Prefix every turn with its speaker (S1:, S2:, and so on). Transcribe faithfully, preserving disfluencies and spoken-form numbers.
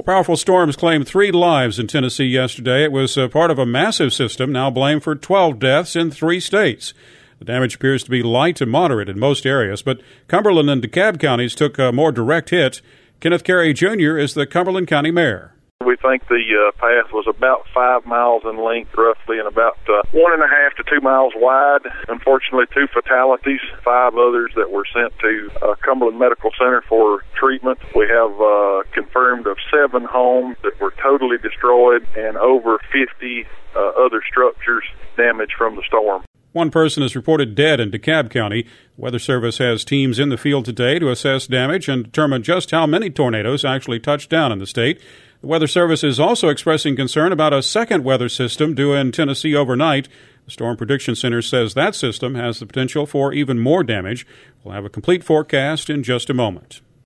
S1: Well, powerful storms claimed three lives in Tennessee yesterday. It was uh, part of a massive system now blamed for twelve deaths in three states. The damage appears to be light to moderate in most areas, but Cumberland and DeKalb counties took a more direct hit. Kenneth Carey Junior is the Cumberland County mayor.
S2: We think the uh, path was about five miles in length, roughly, and about uh, one and a half to two miles wide. Unfortunately, two fatalities, five others that were sent to uh, Cumberland Medical Center for treatment. We have uh, confirmed of seven homes that were totally destroyed and over fifty uh, other structures damaged from the storm.
S1: One person is reported dead in DeKalb County. The Weather Service has teams in the field today to assess damage and determine just how many tornadoes actually touched down in the state. The Weather Service is also expressing concern about a second weather system due in Tennessee overnight. The Storm Prediction Center says that system has the potential for even more damage. We'll have a complete forecast in just a moment.